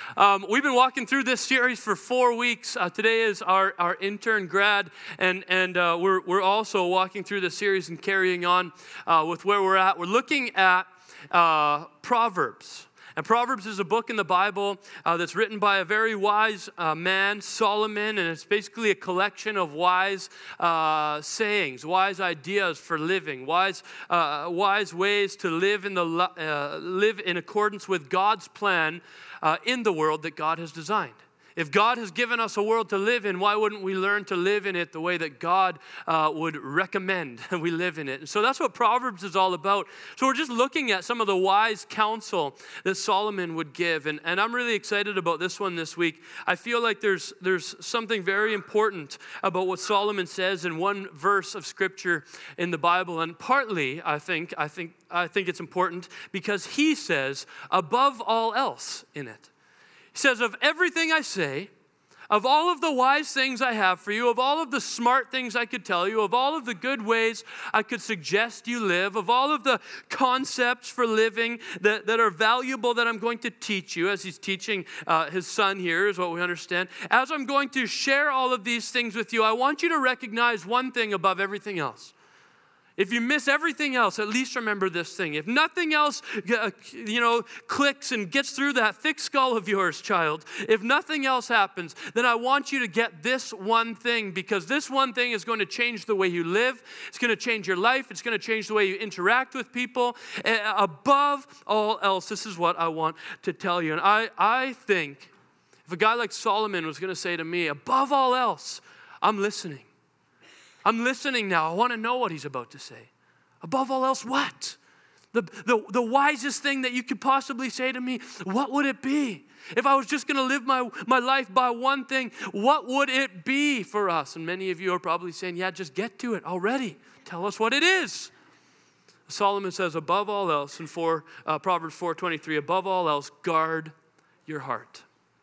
We've been walking through this series for 4 weeks. Today is our intern grad, and we're also walking through the series and carrying on with where we're at. We're looking at Proverbs. And Proverbs is a book in the Bible that's written by a very wise man, Solomon, and it's basically a collection of wise sayings, wise ideas for living, wise ways to live live in accordance with God's plan in the world that God has designed. If God has given us a world to live in, why wouldn't we learn to live in it the way that God would recommend we live in it? And so that's what Proverbs is all about. So we're just looking at some of the wise counsel that Solomon would give. And I'm really excited about this one this week. I feel like there's something very important about what Solomon says in one verse of Scripture in the Bible. And partly, I think it's important because he says, above all else in it. He says, of everything I say, of all of the wise things I have for you, of all of the smart things I could tell you, of all of the good ways I could suggest you live, of all of the concepts for living that are valuable that I'm going to teach you, as he's teaching his son here, is what we understand. As I'm going to share all of these things with you, I want you to recognize one thing above everything else. If you miss everything else, at least remember this thing. If nothing else, clicks and gets through that thick skull of yours, child, if nothing else happens, then I want you to get this one thing, because this one thing is going to change the way you live. It's going to change your life. It's going to change the way you interact with people. Above all else, this is what I want to tell you. And I think if a guy like Solomon was going to say to me, above all else, I'm listening. I'm listening now. I want to know what he's about to say. Above all else, what? The wisest thing that you could possibly say to me, what would it be? If I was just going to live my life by one thing, what would it be for us? And many of you are probably saying, yeah, just get to it already. Tell us what it is. Solomon says, above all else, in Proverbs 4:23, above all else, guard your heart.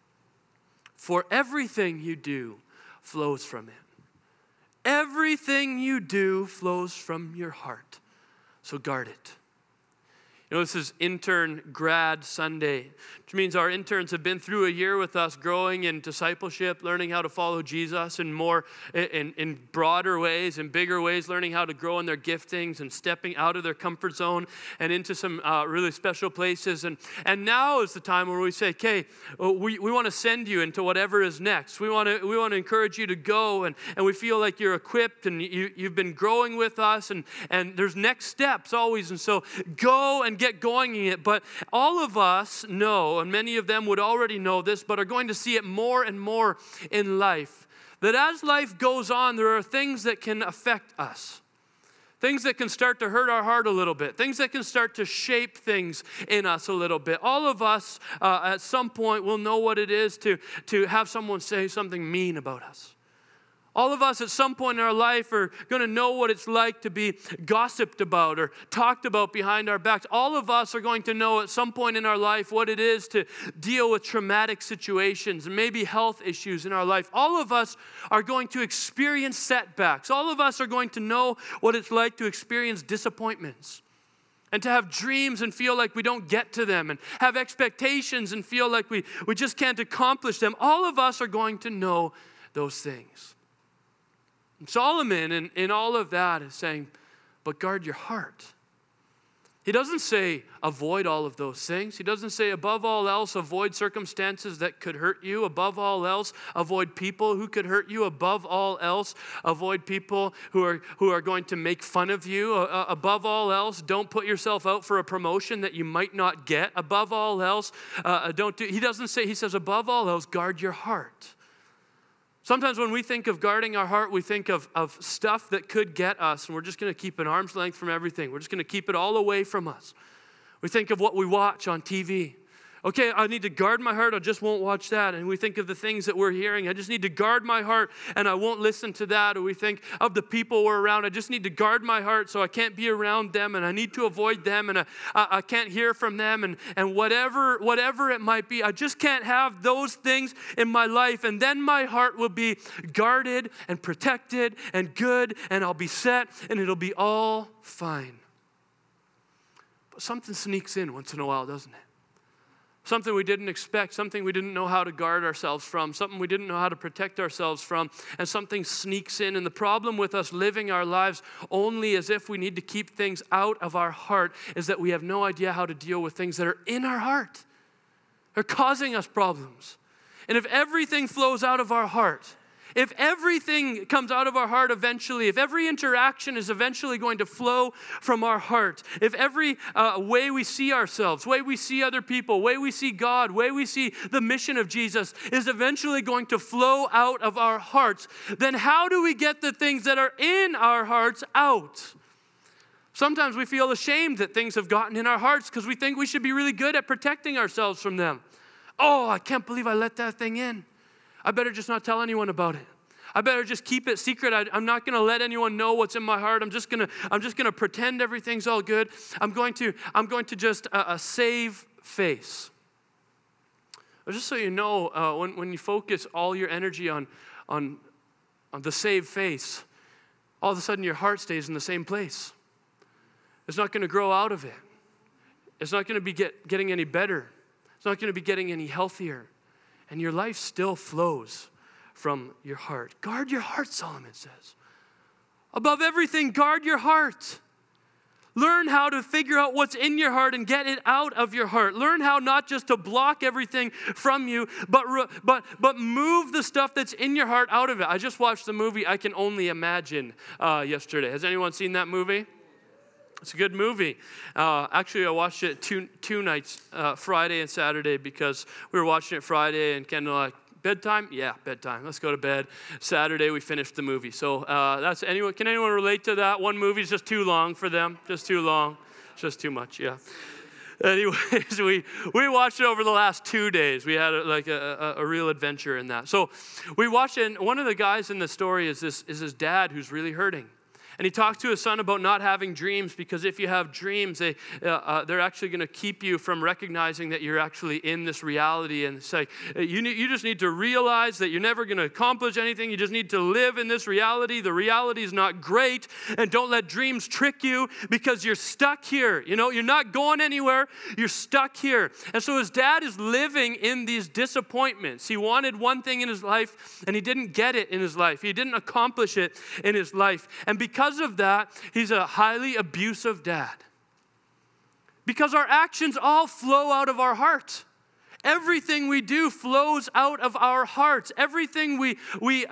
For everything you do flows from it. Everything you do flows from your heart. So guard it. You know, this is Intern Grad Sunday, which means our interns have been through a year with us growing in discipleship, learning how to follow Jesus in broader ways and bigger ways, learning how to grow in their giftings and stepping out of their comfort zone and into some really special places. And now is the time where we say, okay, we want to send you into whatever is next. We want to encourage you to go, and we feel like you're equipped and you've been growing with us, and there's next steps always. And so go and get going in it. But all of us know, and many of them would already know this, but are going to see it more and more in life, that as life goes on, there are things that can affect us. Things that can start to hurt our heart a little bit. Things that can start to shape things in us a little bit. All of us at some point will know what it is to have someone say something mean about us. All of us at some point in our life are going to know what it's like to be gossiped about or talked about behind our backs. All of us are going to know at some point in our life what it is to deal with traumatic situations and maybe health issues in our life. All of us are going to experience setbacks. All of us are going to know what it's like to experience disappointments and to have dreams and feel like we don't get to them and have expectations and feel like we just can't accomplish them. All of us are going to know those things. Solomon, in all of that, is saying, but guard your heart. He doesn't say avoid all of those things. He doesn't say above all else, avoid circumstances that could hurt you. Above all else, avoid people who could hurt you. Above all else, avoid people who are going to make fun of you. Above all else, don't put yourself out for a promotion that you might not get. Above all else, he doesn't say, he says above all else, guard your heart. Sometimes when we think of guarding our heart, we think of stuff that could get us, and we're just going to keep an arm's length from everything. We're just going to keep it all away from us. We think of what we watch on TV. Okay, I need to guard my heart, I just won't watch that. And we think of the things that we're hearing. I just need to guard my heart and I won't listen to that. Or we think of the people we're around. I just need to guard my heart so I can't be around them and I need to avoid them and I can't hear from them and whatever it might be. I just can't have those things in my life, and then my heart will be guarded and protected and good, and I'll be set and it'll be all fine. But something sneaks in once in a while, doesn't it? something we didn't expect, something we didn't know how to guard ourselves from, something we didn't know how to protect ourselves from, and something sneaks in. And the problem with us living our lives only as if we need to keep things out of our heart is that we have no idea how to deal with things that are in our heart. They're causing us problems. And if everything flows out of our heart, if everything comes out of our heart eventually, if every interaction is eventually going to flow from our heart, if every way we see ourselves, way we see other people, way we see God, way we see the mission of Jesus is eventually going to flow out of our hearts, then how do we get the things that are in our hearts out? Sometimes we feel ashamed that things have gotten in our hearts because we think we should be really good at protecting ourselves from them. Oh, I can't believe I let that thing in. I better just not tell anyone about it. I better just keep it secret. I'm not going to let anyone know what's in my heart. I'm just going to pretend everything's all good. I'm going to just save face. Just so you know, when you focus all your energy on the save face, all of a sudden your heart stays in the same place. It's not going to grow out of it. It's not going to be getting any better. It's not going to be getting any healthier. And your life still flows from your heart. Guard your heart, Solomon says. Above everything, guard your heart. Learn how to figure out what's in your heart and get it out of your heart. Learn how not just to block everything from you, but move the stuff that's in your heart out of it. I just watched the movie I Can Only Imagine yesterday. Has anyone seen that movie? It's a good movie. Actually, I watched it two nights, Friday and Saturday, because we were watching it Friday and Kendall like, bedtime? Yeah, bedtime. Let's go to bed. Saturday, we finished the movie. So can anyone relate to that? One movie's just too long for them. Just too long. Just too much, yeah. Anyways, we watched it over the last 2 days. We had a real adventure in that. So we watched it, and one of the guys in the story is his dad who's really hurting. And he talks to his son about not having dreams, because if you have dreams, they're actually going to keep you from recognizing that you're actually in this reality. And it's like, you just need to realize that you're never going to accomplish anything. You just need to live in this reality. The reality is not great. And don't let dreams trick you, because you're stuck here. You know, you're not going anywhere. You're stuck here. And so his dad is living in these disappointments. He wanted one thing in his life, and he didn't get it in his life. He didn't accomplish it in his life. And because of that, he's a highly abusive dad. Because our actions all flow out of our heart. Everything we do flows out of our hearts. Everything we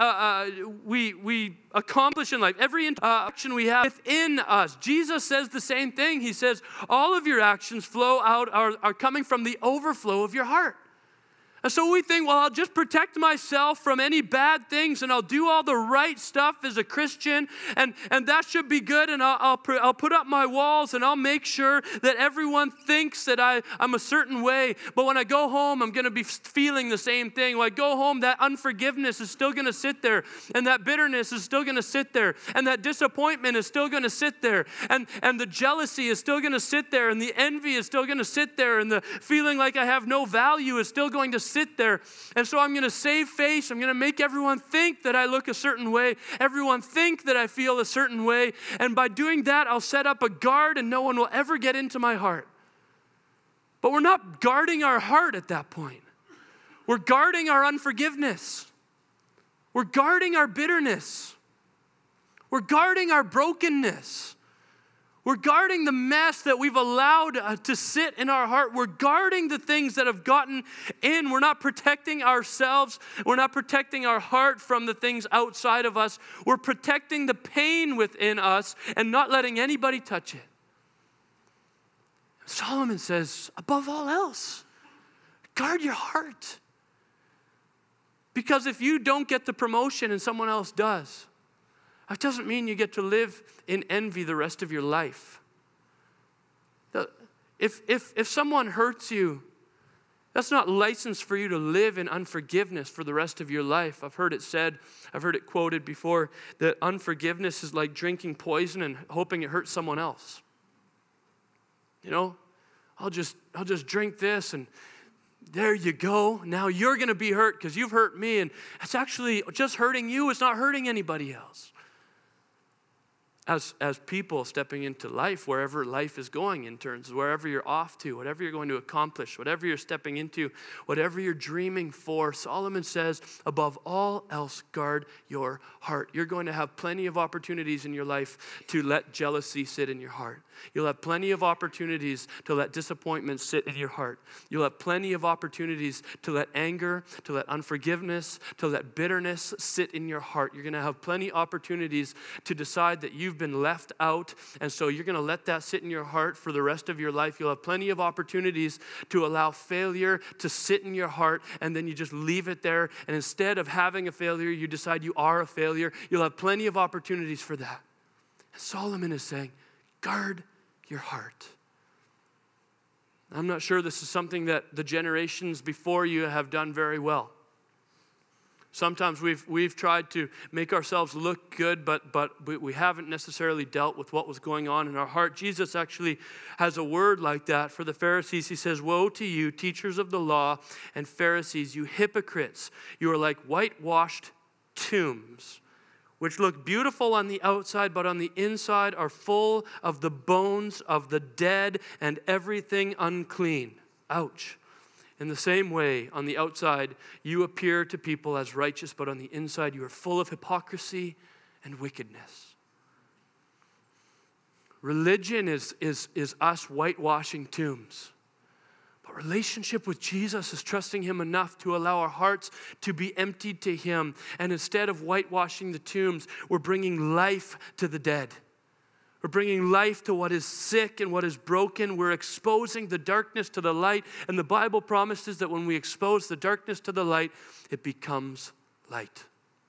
accomplish in life, every action we have within us. Jesus says the same thing. He says, all of your actions flow out, are coming from the overflow of your heart. And so we think, well, I'll just protect myself from any bad things, and I'll do all the right stuff as a Christian, and that should be good, and I'll put up my walls, and I'll make sure that everyone thinks that I'm a certain way. But when I go home, I'm going to be feeling the same thing. When I go home, that unforgiveness is still going to sit there, and that bitterness is still going to sit there, and that disappointment is still going to sit there, and the jealousy is still going to sit there, and the envy is still going to sit there, and the feeling like I have no value is still going to sit there. And so I'm going to save face. I'm going to make everyone think that I look a certain way. Everyone think that I feel a certain way. And by doing that, I'll set up a guard, and no one will ever get into my heart. But we're not guarding our heart at that point. We're guarding our unforgiveness. We're guarding our bitterness. We're guarding our brokenness. We're guarding the mess that we've allowed to sit in our heart. We're guarding the things that have gotten in. We're not protecting ourselves. We're not protecting our heart from the things outside of us. We're protecting the pain within us and not letting anybody touch it. Solomon says, above all else, guard your heart. Because if you don't get the promotion and someone else does, that doesn't mean you get to live in envy the rest of your life. If someone hurts you, that's not license for you to live in unforgiveness for the rest of your life. I've heard it quoted before, that unforgiveness is like drinking poison and hoping it hurts someone else. You know, I'll just drink this, and there you go. Now you're going to be hurt because you've hurt me, and it's actually just hurting you. It's not hurting anybody else. as people stepping into life, wherever life is going in terms, wherever you're off to, whatever you're going to accomplish, whatever you're stepping into, whatever you're dreaming for, Solomon says, above all else, guard your heart. You're going to have plenty of opportunities in your life to let jealousy sit in your heart. You'll have plenty of opportunities to let disappointment sit in your heart. You'll have plenty of opportunities to let anger, to let unforgiveness, to let bitterness sit in your heart. You're going to have plenty of opportunities to decide that you've been left out, and so you're going to let that sit in your heart for the rest of your life. You'll have plenty of opportunities to allow failure to sit in your heart, and then you just leave it there, and instead of having a failure, you decide you are a failure. You'll have plenty of opportunities for that. And Solomon is saying, guard your heart. I'm not sure this is something that the generations before you have done very well. Sometimes we've tried to make ourselves look good, but we haven't necessarily dealt with what was going on in our heart. Jesus actually has a word like that for the Pharisees. He says, "Woe to you, teachers of the law and Pharisees, you hypocrites! You are like whitewashed tombs, which look beautiful on the outside, but on the inside are full of the bones of the dead and everything unclean." Ouch. In the same way, on the outside, you appear to people as righteous, but on the inside, you are full of hypocrisy and wickedness. Religion is us whitewashing tombs. But relationship with Jesus is trusting Him enough to allow our hearts to be emptied to Him. And instead of whitewashing the tombs, we're bringing life to the dead. We're bringing life to what is sick and what is broken. We're exposing the darkness to the light. And the Bible promises that when we expose the darkness to the light, it becomes light.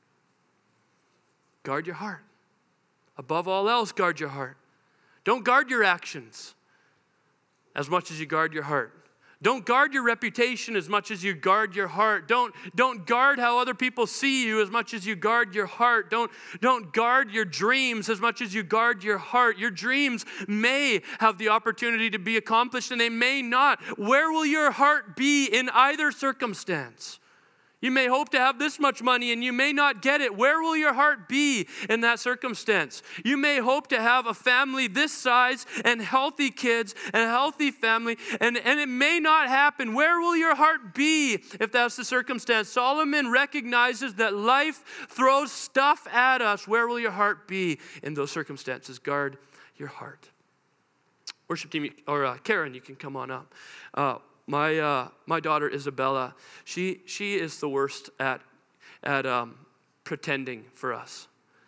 Guard your heart. Above all else, guard your heart. Don't guard your actions as much as you guard your heart. Don't guard your reputation as much as you guard your heart. Don't guard how other people see you as much as you guard your heart. Don't guard your dreams as much as you guard your heart. Your dreams may have the opportunity to be accomplished and they may not. Where will your heart be in either circumstance? You may hope to have this much money and you may not get it. Where will your heart be in that circumstance? You may hope to have a family this size and healthy kids and a healthy family, and it may not happen. Where will your heart be if that's the circumstance? Solomon recognizes that life throws stuff at us. Where will your heart be in those circumstances? Guard your heart. Worship team, or Karen, you can come on up. My daughter Isabella, she is the worst at pretending for us.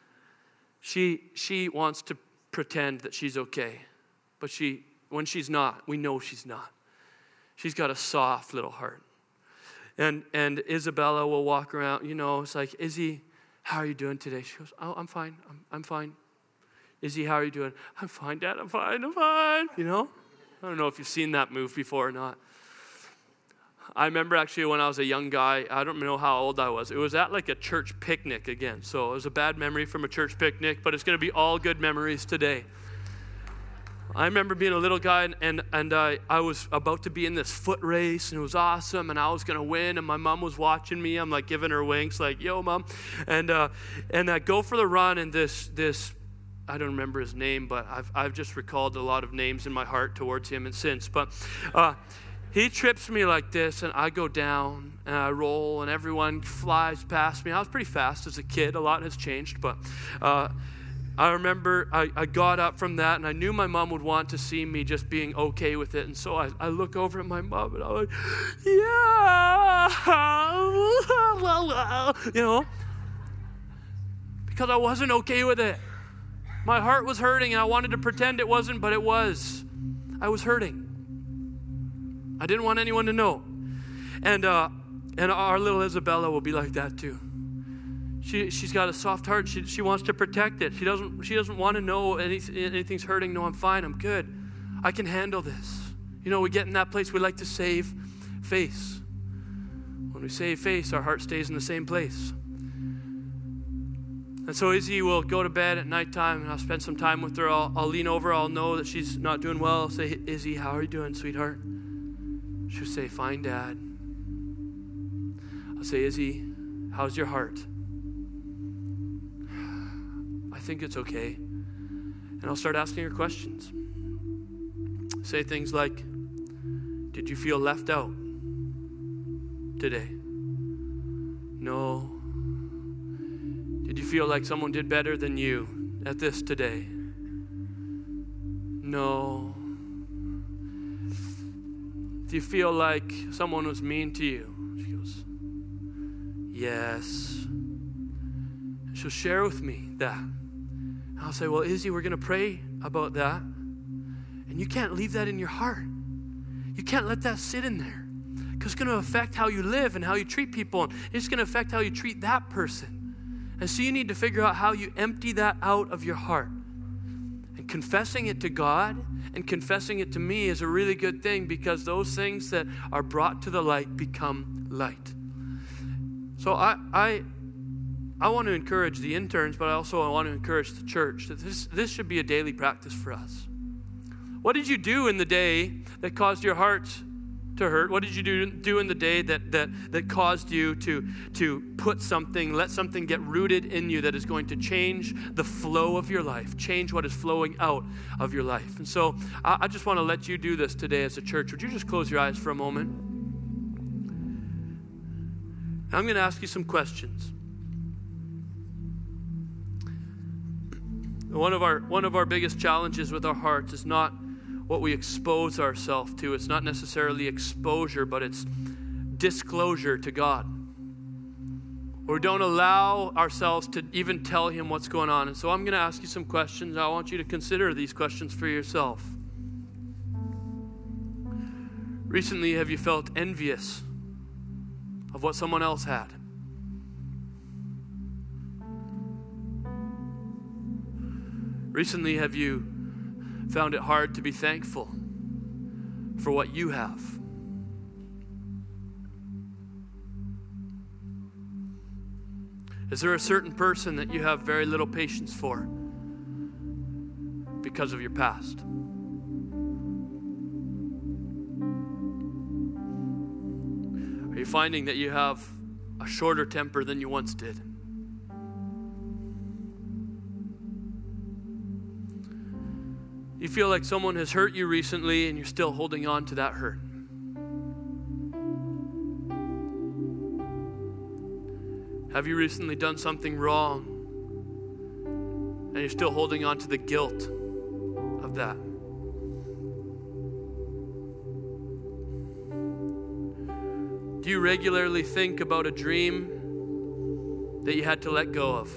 She wants to pretend that she's okay, but when she's not, we know she's not. She's got a soft little heart, and Isabella will walk around. It's like, Izzy, how are you doing today? She goes, "Oh, I'm fine. I'm fine." Izzy, how are you doing? "I'm fine, Dad. I'm fine. I don't know if you've seen that move before or not. I remember actually when I was a young guy, I don't know how old I was. It was at like a church picnic again. So it was a bad memory from a church picnic, but it's going to be all good memories today. I remember being a little guy and I was about to be in this foot race and it was awesome and I was going to win and my mom was watching me. I'm like giving her winks like, "Yo, Mom." And I go for the run and this I don't remember his name, but I've just recalled a lot of names in my heart towards him and since. But he trips me like this, and I go down, and I roll, and everyone flies past me. I was pretty fast as a kid. A lot has changed, but I remember I got up from that, and I knew my mom would want to see me just being okay with it. And so I look over at my mom, and I'm like, "Yeah," because I wasn't okay with it. My heart was hurting, and I wanted to pretend it wasn't, but it was. I was hurting. I didn't want anyone to know. And our little Isabella will be like that too. She's got a soft heart. She wants to protect it. She doesn't want to know anything's hurting. No, I'm fine. I'm good. I can handle this. We get in that place we like to save face. When we save face, our heart stays in the same place. And so Izzy will go to bed at nighttime, and I'll spend some time with her. I'll lean over. I'll know that she's not doing well. I'll say, "Izzy, how are you doing, sweetheart?" She'll say, "Fine, Dad." I'll say, "Izzy, how's your heart?" "I think it's okay." And I'll start asking her questions. Say things like, did you feel left out today? No. Did you feel like someone did better than you at this today? No. Do you feel like someone was mean to you? She goes, yes. And she'll share with me that. And I'll say, well, Izzy, we're going to pray about that. And you can't leave that in your heart. You can't let that sit in there. Because it's going to affect how you live and how you treat people. And it's going to affect how you treat that person. And so you need to figure out how you empty that out of your heart. And confessing it to God and confessing it to me is a really good thing, because those things that are brought to the light become light. So I want to encourage the interns, but I also want to encourage the church that this should be a daily practice for us. What did you do in the day that caused your heart to hurt? What did you do in the day that caused you to let something get rooted in you that is going to change the flow of your life, change what is flowing out of your life? And so I just want to let you do this today as a church. Would you just close your eyes for a moment? I'm going to ask you some questions. One of our biggest challenges with our hearts is not what we expose ourselves to. It's not necessarily exposure, but it's disclosure to God. Or we don't allow ourselves to even tell him what's going on. And so I'm going to ask you some questions. I want you to consider these questions for yourself. Recently, have you felt envious of what someone else had? Recently, have you found it hard to be thankful for what you have? Is there a certain person that you have very little patience for because of your past? Are you finding that you have a shorter temper than you once did? You feel like someone has hurt you recently and you're still holding on to that hurt. Have you recently done something wrong and you're still holding on to the guilt of that? Do you regularly think about a dream that you had to let go of?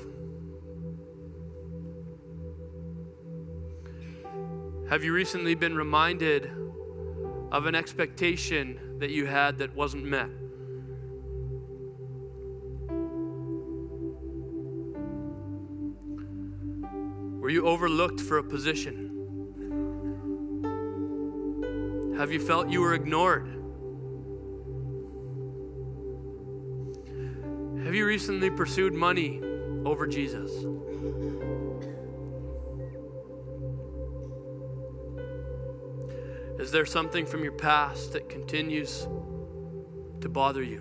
Have you recently been reminded of an expectation that you had that wasn't met? Were you overlooked for a position? Have you felt you were ignored? Have you recently pursued money over Jesus? Is there something from your past that continues to bother you?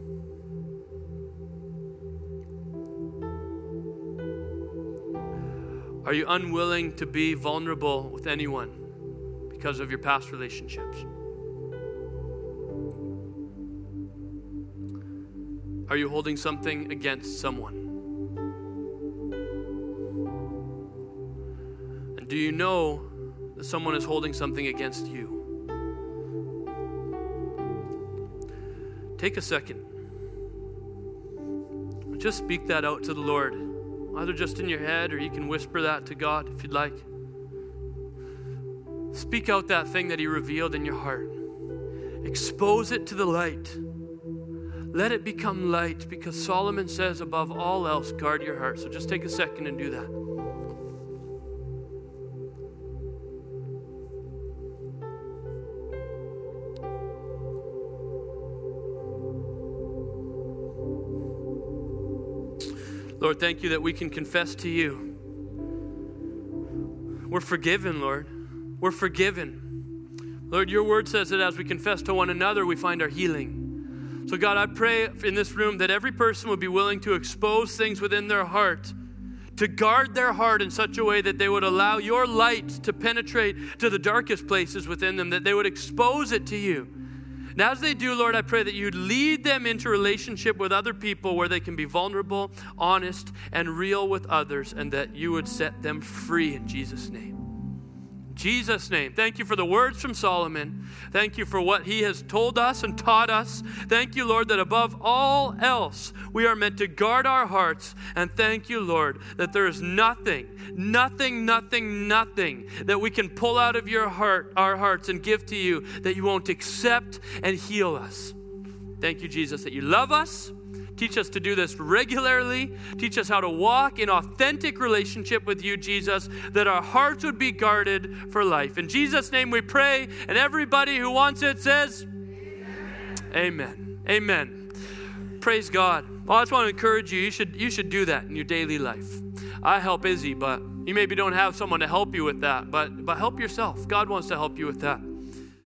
Are you unwilling to be vulnerable with anyone because of your past relationships? Are you holding something against someone? And do you know that someone is holding something against you? Take a second. Just speak that out to the Lord. Either just in your head, or you can whisper that to God if you'd like. Speak out that thing that he revealed in your heart. Expose it to the light. Let it become light, because Solomon says, above all else, guard your heart. So just take a second and do that. Lord, thank you that we can confess to you. We're forgiven, Lord. We're forgiven. Lord, your word says that as we confess to one another, we find our healing. So God, I pray in this room that every person would be willing to expose things within their heart to guard their heart in such a way that they would allow your light to penetrate to the darkest places within them, that they would expose it to you. And as they do, Lord, I pray that you'd lead them into relationship with other people where they can be vulnerable, honest, and real with others, and that you would set them free in Jesus' name. In Jesus' name. Thank you for the words from Solomon. Thank you for what he has told us and taught us. Thank you, Lord, that above all else, we are meant to guard our hearts. And thank you, Lord, that there is nothing that we can pull out of our hearts and give to you that you won't accept and heal us. Thank you, Jesus, that you love us. Teach us to do this regularly. Teach us how to walk in authentic relationship with you, Jesus, that our hearts would be guarded for life. In Jesus' name we pray, and everybody who wants it says, Amen. Amen. Praise God. Well, I just want to encourage you. You should do that in your daily life. I help Izzy, but you maybe don't have someone to help you with that, but help yourself. God wants to help you with that.